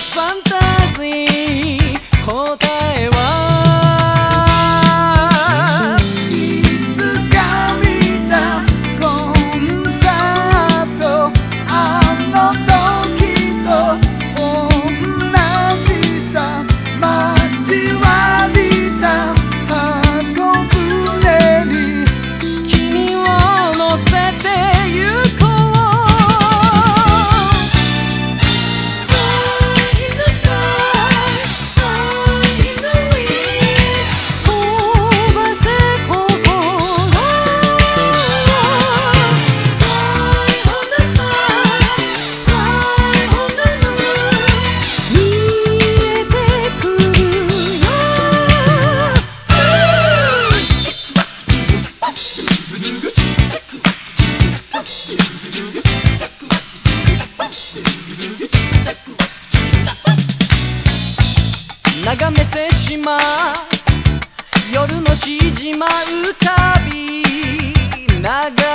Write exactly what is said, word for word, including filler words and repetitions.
ファンタジー答えはいつか見たコンサートあの時と同じさ待ちわびた箱舟に君を乗せてゆこう眺めてしまう夜のしじまうたび長